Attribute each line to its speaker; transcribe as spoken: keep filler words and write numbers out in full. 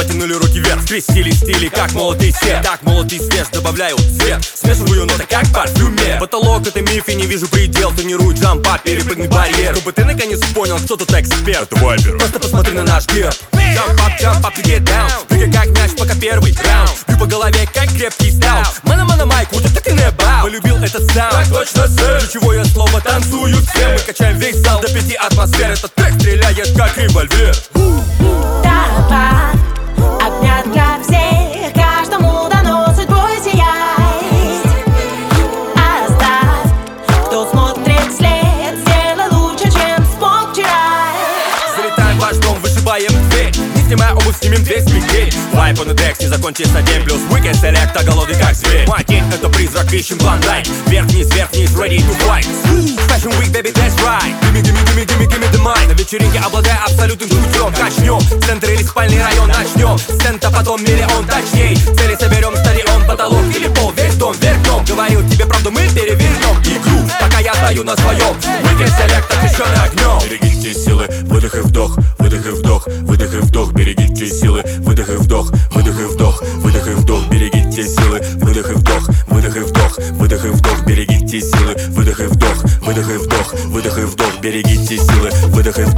Speaker 1: Протянули руки вверх, скрестили стили, как молотый свет. Так молотый свет, добавляю цвет, смешиваю ноты, как в парфюме. Потолок — это миф, и не вижу предел. Тренирую джампа, перепрыгни барьер. Чтобы ты наконец понял, кто тут эксперт. Это Вайбер. Просто посмотри на наш герб. Jump up, jump up, you get down. Прыгай как мяч, пока первый раунд. Бью по голове, как крепкий стал. Мана, мана, майк, вот это ты не бау. Полюбил этот саунд, так точно, сэр. Ключевое слово, танцуют все. Мы качаем весь зал до пяти атмосфер. Этот трек стреляет, как револьвер.
Speaker 2: Добавь огня для всех, каждому дано судьбой сиять. Оставь, кто смотрит вслед, сделай лучше, чем смог вчера.
Speaker 1: Залетаем в ваш дом, вышибаем дверь. Не снимая обувь, снимем весь метель. Вайп on the decks, не закончится день. Плюс weekend select, а голодный как зверь. Мой день — это призрак, ищем клондайк. Вверх-вниз, вверх-вниз, ready to fight. Fashion week, baby, that's right. Gimme, gimme, gimme, gimme, gimme the mic. На вечеринке, обладая абсолютным чутьем, качнем. Центр или спальный район начнем. Сцента, потом миллион, точней. Цели соберем, стадион, потолок или пол. Весь дом, вверх дом. Говорил тебе правду, мы перевернем игру, пока я стою на своем. Weekend select, освещенный огнем.
Speaker 3: Берегите силы, выдох и вдох, выдох и вдох, выдох и вдох. Берегите силы, выдох и вдох, выдох и вдох, выдох и вдох. Берегите силы, выдох и вдох, выдох и вдох, выдох и вдох. Берегите силы, выдох и вдох, выдох и вдох, выдох и вдох. Берегите силы, выдох и вдох.